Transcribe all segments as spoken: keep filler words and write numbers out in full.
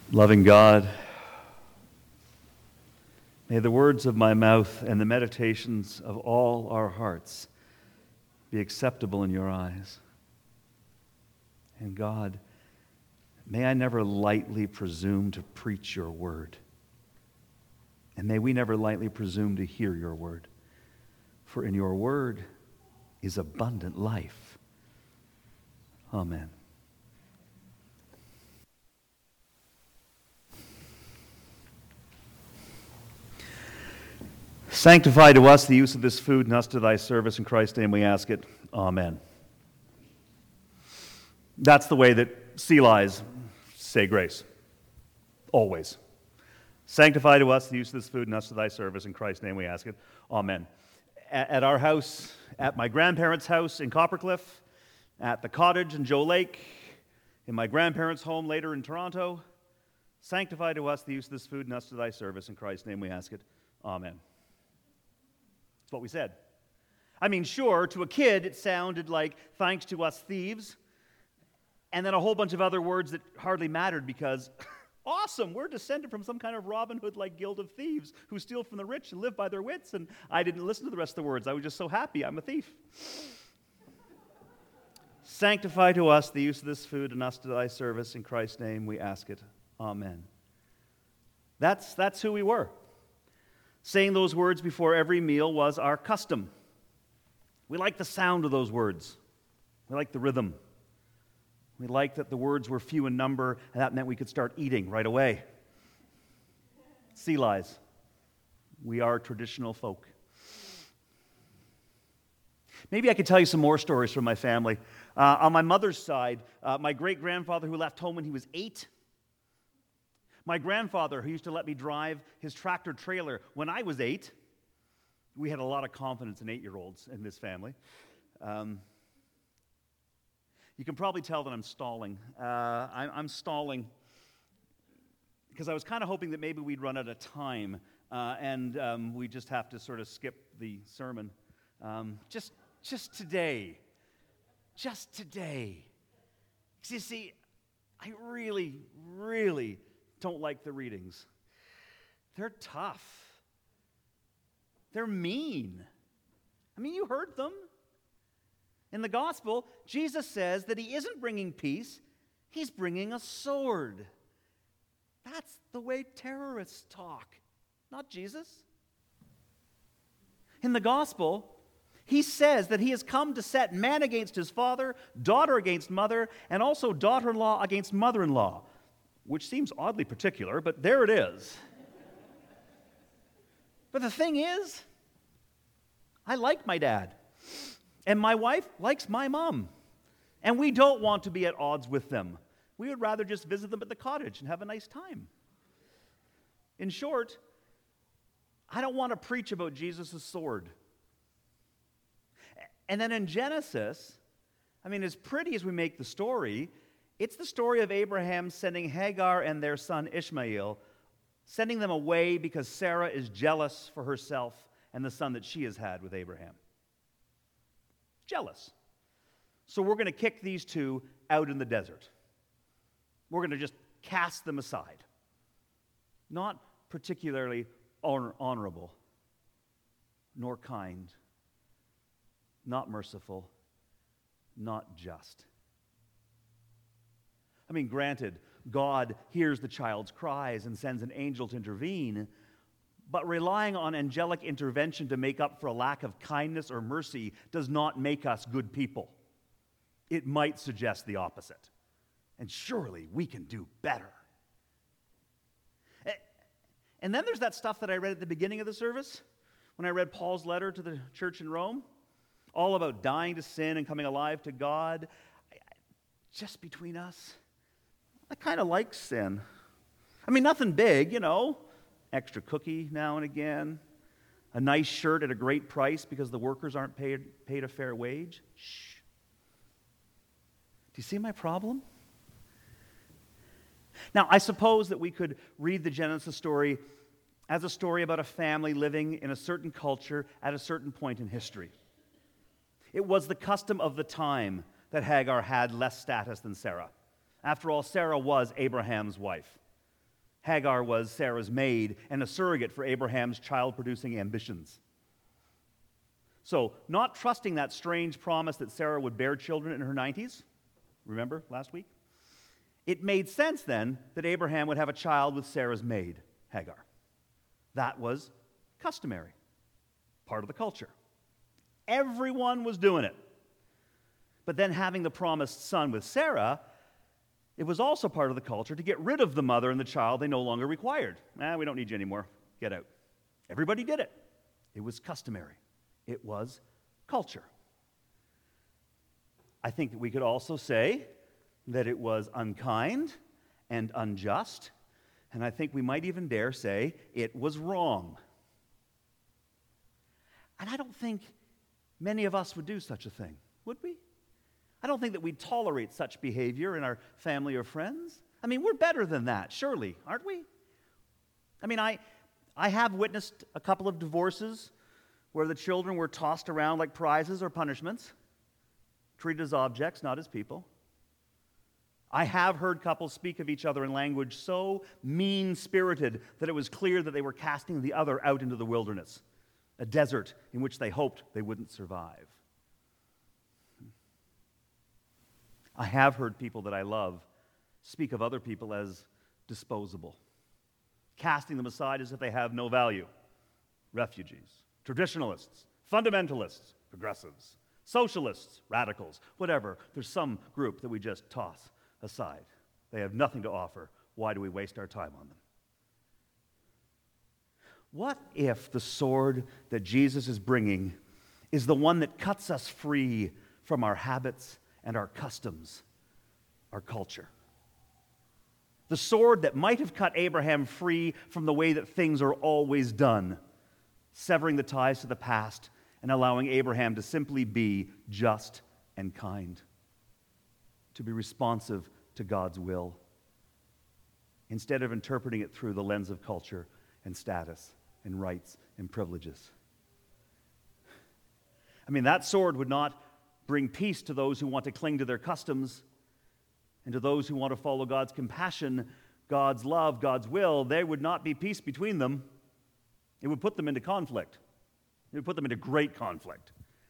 Loving God, may the words of my mouth and the meditations of all our hearts be acceptable in your eyes. And God, may I never lightly presume to preach your word. And may we never lightly presume to hear your word. For in your word is abundant life. Amen. Sanctify to us the use of this food and us to thy service. In Christ's name we ask it. Amen. That's the way that sea lies say grace. Always. Sanctify to us the use of this food and us to thy service. In Christ's name we ask it. Amen. At our house, at my grandparents' house in Coppercliff, at the cottage in Joe Lake, in my grandparents' home later in Toronto, sanctify to us the use of this food and us to thy service. In Christ's name we ask it. Amen. That's what we said. I mean, sure, to a kid it sounded like thanks to us thieves, and then a whole bunch of other words that hardly mattered because, awesome, we're descended from some kind of Robin Hood-like guild of thieves who steal from the rich and live by their wits, and I didn't listen to the rest of the words. I was just so happy I'm a thief. Sanctify to us the use of this food and us to thy service. In Christ's name we ask it. Amen. That's, that's who we were. Saying those words before every meal was our custom. We liked the sound of those words. We liked the rhythm. We liked that the words were few in number, and that meant we could start eating right away. Sea lies. We are traditional folk. Maybe I could tell you some more stories from my family. Uh, on my mother's side, uh, my great-grandfather who left home when he was eight. My grandfather, who used to let me drive his tractor trailer when I was eight. We had a lot of confidence in eight-year-olds in this family. Um, you can probably tell that I'm stalling. Uh, I, I'm stalling because I was kind of hoping that maybe we'd run out of time uh, and um, we just have to sort of skip the sermon. Um, just, just today. Just today. 'Cause you see, I really, really don't like the readings. They're tough. They're mean. I mean, you heard them. In the gospel, Jesus says that he isn't bringing peace, he's bringing a sword. That's the way terrorists talk, not Jesus. In the gospel, he says that he has come to set man against his father, daughter against mother, and also daughter-in-law against mother-in-law. Which seems oddly particular, but there it is. But the thing is, I like my dad, and my wife likes my mom, and we don't want to be at odds with them. We would rather just visit them at the cottage and have a nice time. In short, I don't want to preach about Jesus' sword. And then in Genesis, I mean, as pretty as we make the story, it's the story of Abraham sending Hagar and their son Ishmael, sending them away because Sarah is jealous for herself and the son that she has had with Abraham. Jealous. So we're going to kick these two out in the desert. We're going to just cast them aside. Not particularly honor- honorable, nor kind, not merciful, not just. I mean, granted, God hears the child's cries and sends an angel to intervene, but relying on angelic intervention to make up for a lack of kindness or mercy does not make us good people. It might suggest the opposite. And surely we can do better. And then there's that stuff that I read at the beginning of the service, when I read Paul's letter to the church in Rome, all about dying to sin and coming alive to God. Just between us, I kind of like sin. I mean, nothing big, you know. Extra cookie now and again. A nice shirt at a great price because the workers aren't paid, paid a fair wage. Shh. Do you see my problem? Now, I suppose that we could read the Genesis story as a story about a family living in a certain culture at a certain point in history. It was the custom of the time that Hagar had less status than Sarah. After all, Sarah was Abraham's wife. Hagar was Sarah's maid and a surrogate for Abraham's child-producing ambitions. So, not trusting that strange promise that Sarah would bear children in her nineties, remember last week? It made sense then that Abraham would have a child with Sarah's maid, Hagar. That was customary, part of the culture. Everyone was doing it. But then having the promised son with Sarah, it was also part of the culture to get rid of the mother and the child they no longer required. Ah, we don't need you anymore. Get out. Everybody did it. It was customary. It was culture. I think that we could also say that it was unkind and unjust, and I think we might even dare say it was wrong. And I don't think many of us would do such a thing, would we? I don't think that we'd tolerate such behavior in our family or friends. I mean, we're better than that, surely, aren't we? I mean, I, I have witnessed a couple of divorces where the children were tossed around like prizes or punishments, treated as objects, not as people. I have heard couples speak of each other in language so mean-spirited that it was clear that they were casting the other out into the wilderness, a desert in which they hoped they wouldn't survive. I have heard people that I love speak of other people as disposable, casting them aside as if they have no value. Refugees, traditionalists, fundamentalists, progressives, socialists, radicals, whatever. There's some group that we just toss aside. They have nothing to offer. Why do we waste our time on them? What if the sword that Jesus is bringing is the one that cuts us free from our habits and our customs, our culture? The sword that might have cut Abraham free from the way that things are always done, severing the ties to the past and allowing Abraham to simply be just and kind, to be responsive to God's will, instead of interpreting it through the lens of culture and status and rights and privileges. I mean, that sword would not bring peace to those who want to cling to their customs, and to those who want to follow God's compassion, God's love, God's will. There would not be peace between them. It would put them into conflict. It would put them into great conflict.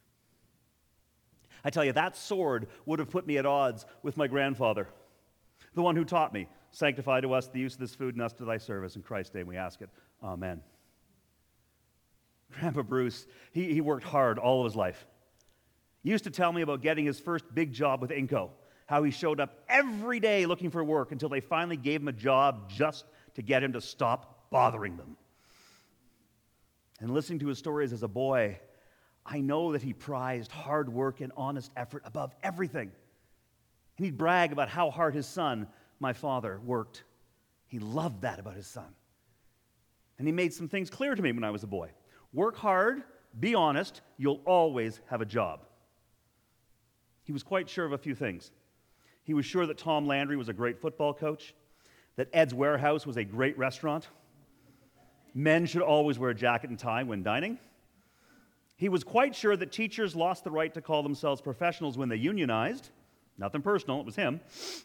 I tell you, that sword would have put me at odds with my grandfather, the one who taught me, sanctify to us the use of this food and us to thy service. In Christ's name we ask it. Amen. Grandpa Bruce, he, he worked hard all of his life. He used to tell me about getting his first big job with Inco, how he showed up every day looking for work until they finally gave him a job just to get him to stop bothering them. And listening to his stories as a boy, I know that he prized hard work and honest effort above everything. And he'd brag about how hard his son, my father, worked. He loved that about his son. And he made some things clear to me when I was a boy. Work hard, be honest, you'll always have a job. He was quite sure of a few things. He was sure that Tom Landry was a great football coach, that Ed's Warehouse was a great restaurant. Men should always wear a jacket and tie when dining. He was quite sure that teachers lost the right to call themselves professionals when they unionized. Nothing personal, it was him.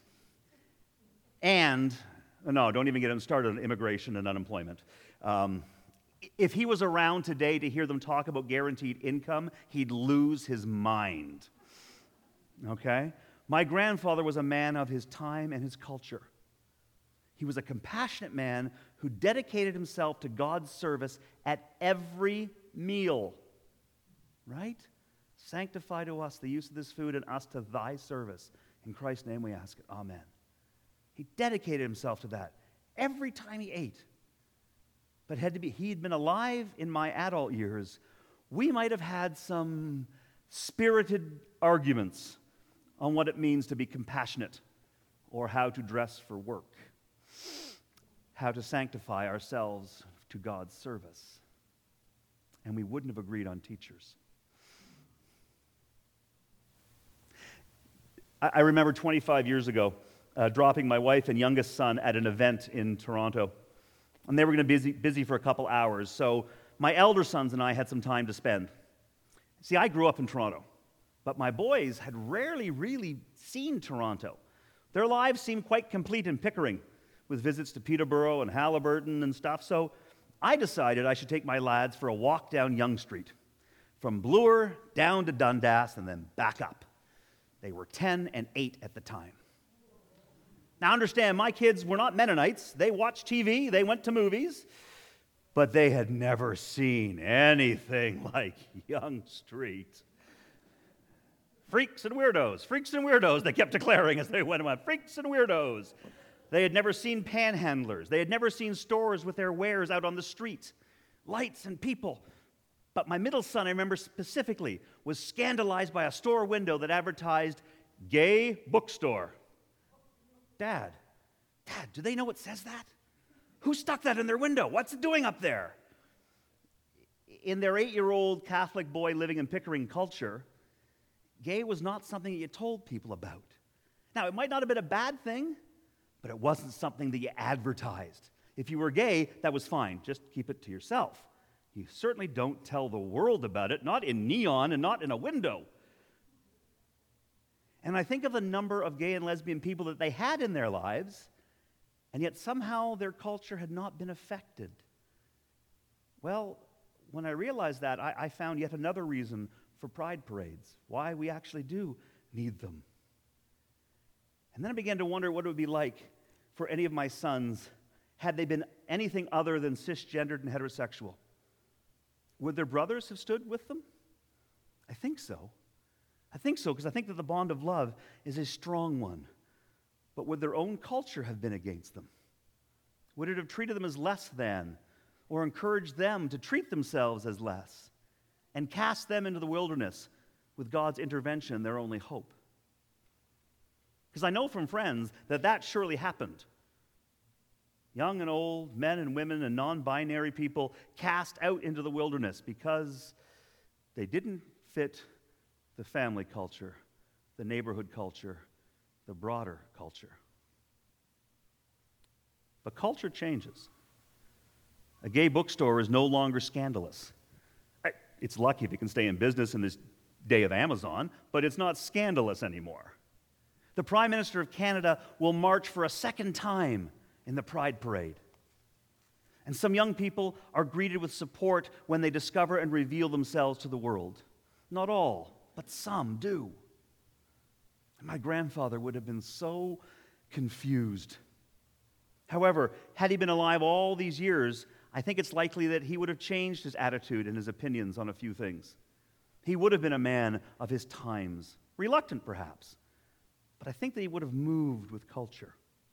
And, no, don't even get him started on immigration and unemployment. Um, if he was around today to hear them talk about guaranteed income, he'd lose his mind. Okay? My grandfather was a man of his time and his culture. He was a compassionate man who dedicated himself to God's service at every meal. Right? Sanctify to us the use of this food and us to thy service. In Christ's name we ask it. Amen. He dedicated himself to that every time he ate. But had to be, he'd been alive in my adult years, we might have had some spirited arguments on what it means to be compassionate or how to dress for work, how to sanctify ourselves to God's service. And we wouldn't have agreed on teachers. I, I remember twenty-five years ago uh, dropping my wife and youngest son at an event in Toronto. And they were going to be busy, busy for a couple hours, so my elder sons and I had some time to spend. See, I grew up in Toronto, but my boys had rarely really seen Toronto. Their lives seemed quite complete in Pickering, with visits to Peterborough and Halliburton and stuff. So I decided I should take my lads for a walk down Yonge Street, from Bloor down to Dundas and then back up. They were ten and eight at the time. Now understand, my kids were not Mennonites. They watched T V, they went to movies, but they had never seen anything like Yonge Street. Freaks and weirdos, freaks and weirdos, they kept declaring as they went on. Freaks and weirdos. They had never seen panhandlers. They had never seen stores with their wares out on the street. Lights and people. But my middle son, I remember specifically, was scandalized by a store window that advertised gay bookstore. Dad, Dad, do they know it says that? Who stuck that in their window? What's it doing up there? In their eight-year-old Catholic boy living in Pickering culture, gay was not something that you told people about. Now, it might not have been a bad thing, but it wasn't something that you advertised. If you were gay, that was fine. Just keep it to yourself. You certainly don't tell the world about it, not in neon and not in a window. And I think of the number of gay and lesbian people that they had in their lives, and yet somehow their culture had not been affected. Well, when I realized that, I, I found yet another reason for pride parades, why we actually do need them. And then I began to wonder what it would be like for any of my sons had they been anything other than cisgendered and heterosexual. Would their brothers have stood with them? I think so. I think so, because I think that the bond of love is a strong one. But would their own culture have been against them? Would it have treated them as less than, or encouraged them to treat themselves as less, and cast them into the wilderness with God's intervention, their only hope? Because I know from friends that that surely happened. Young and old, men and women and non-binary people cast out into the wilderness because they didn't fit the family culture, the neighborhood culture, the broader culture. But culture changes. A gay bookstore is no longer scandalous. It's lucky if it can stay in business in this day of Amazon, but it's not scandalous anymore. The Prime Minister of Canada will march for a second time in the Pride Parade. And some young people are greeted with support when they discover and reveal themselves to the world. Not all, but some do. And my grandfather would have been so confused. However, had he been alive all these years, I think it's likely that he would have changed his attitude and his opinions on a few things. He would have been a man of his times, reluctant perhaps, but I think that he would have moved with culture.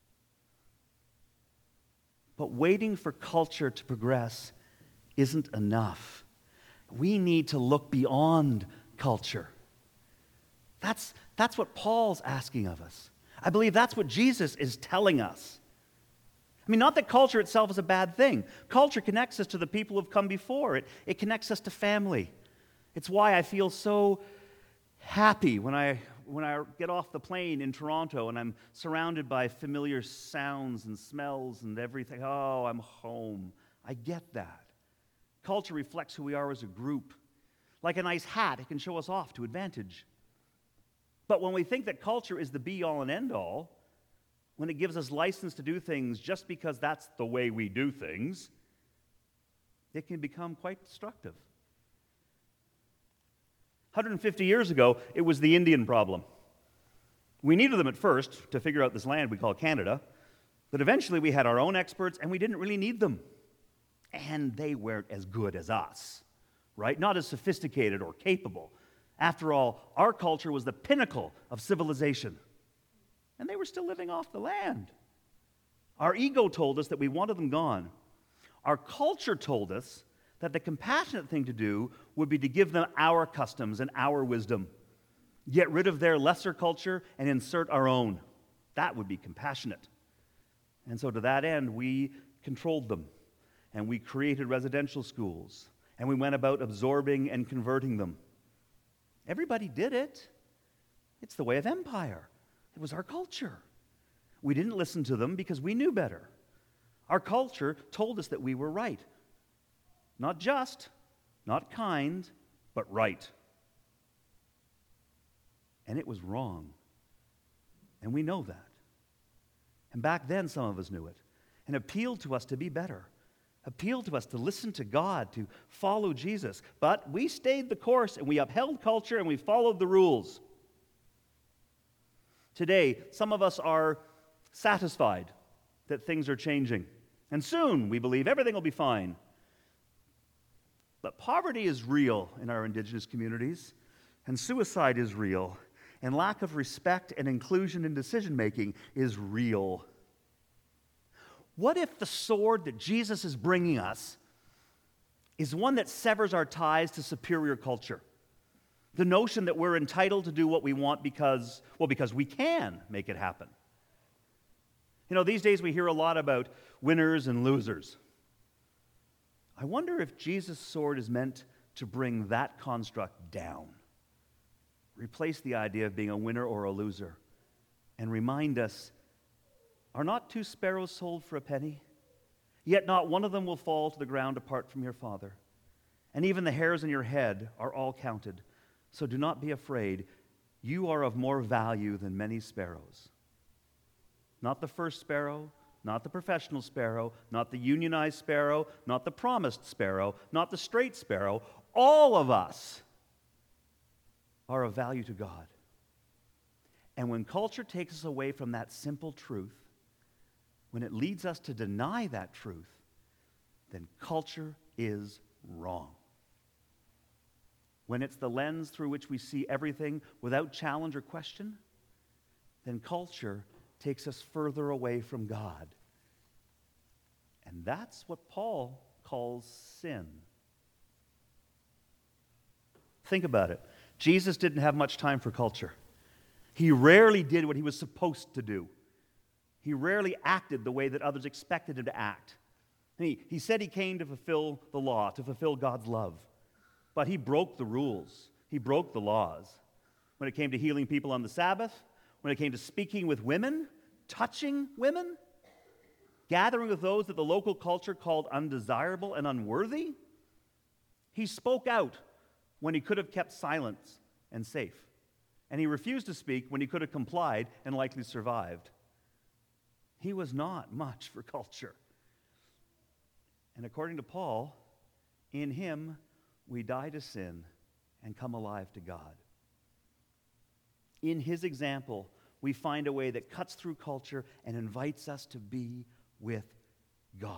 But waiting for culture to progress isn't enough. We need to look beyond culture. That's, that's what Paul's asking of us. I believe that's what Jesus is telling us. I mean, not that culture itself is a bad thing. Culture connects us to the people who've come before. It, it connects us to family. It's why I feel so happy when I, when I get off the plane in Toronto and I'm surrounded by familiar sounds and smells and everything. Oh, I'm home. I get that. Culture reflects who we are as a group. Like a nice hat, it can show us off to advantage. But when we think that culture is the be-all and end-all, when it gives us license to do things just because that's the way we do things, it can become quite destructive. one hundred fifty years ago, it was the Indian problem. We needed them at first to figure out this land we call Canada, but eventually we had our own experts and we didn't really need them. And they weren't as good as us, right? Not as sophisticated or capable. After all, our culture was the pinnacle of civilization. And they were still living off the land. Our ego told us that we wanted them gone. Our culture told us that the compassionate thing to do would be to give them our customs and our wisdom. Get rid of their lesser culture and insert our own. That would be compassionate. And so to that end, we controlled them. And we created residential schools. And we went about absorbing and converting them. Everybody did it. It's the way of empire. It was our culture. We didn't listen to them because we knew better. Our culture told us that we were right. Not just, not kind, but right. And it was wrong. And we know that. And back then, some of us knew it, and appealed to us to be better, appealed to us to listen to God, to follow Jesus. But we stayed the course, and we upheld culture, and we followed the rules. Today, some of us are satisfied that things are changing, and soon, we believe, everything will be fine. But poverty is real in our Indigenous communities, and suicide is real, and lack of respect and inclusion in decision-making is real. What if the sword that Jesus is bringing us is one that severs our ties to superior culture? The notion that we're entitled to do what we want because, well, because we can make it happen. You know, these days we hear a lot about winners and losers. I wonder if Jesus' sword is meant to bring that construct down. Replace the idea of being a winner or a loser and remind us, are not two sparrows sold for a penny? Yet not one of them will fall to the ground apart from your Father. And even the hairs on your head are all counted. So do not be afraid. You are of more value than many sparrows. Not the first sparrow, not the professional sparrow, not the unionized sparrow, not the promised sparrow, not the straight sparrow. All of us are of value to God. And when culture takes us away from that simple truth, when it leads us to deny that truth, then culture is wrong. When it's the lens through which we see everything without challenge or question, then culture takes us further away from God. And that's what Paul calls sin. Think about it. Jesus didn't have much time for culture. He rarely did what he was supposed to do. He rarely acted the way that others expected him to act. He, he said he came to fulfill the law, to fulfill God's love. But he broke the rules. He broke the laws. When it came to healing people on the Sabbath, when it came to speaking with women, touching women, gathering with those that the local culture called undesirable and unworthy, he spoke out when he could have kept silence and safe. And he refused to speak when he could have complied and likely survived. He was not much for culture. And according to Paul, in him we die to sin and come alive to God. In his example, we find a way that cuts through culture and invites us to be with God.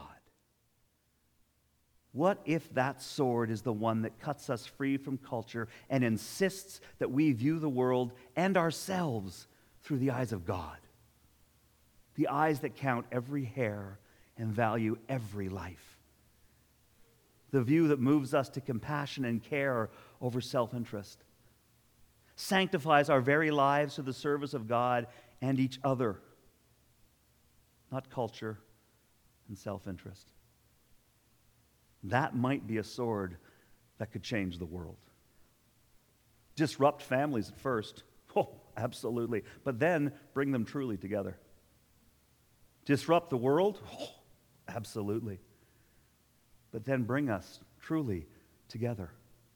What if that sword is the one that cuts us free from culture and insists that we view the world and ourselves through the eyes of God? The eyes that count every hair and value every life. The view that moves us to compassion and care over self-interest. Sanctifies our very lives to the service of God and each other, not culture and self-interest. That might be a sword that could change the world. Disrupt families at first. Oh, absolutely. But then bring them truly together. Disrupt the world? Oh, absolutely. But then bring us truly together.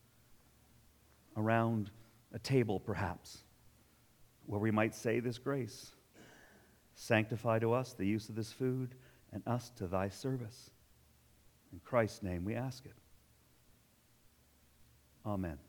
Around a table, perhaps, where we might say this grace: sanctify to us the use of this food, and us to thy service. In Christ's name we ask it. Amen.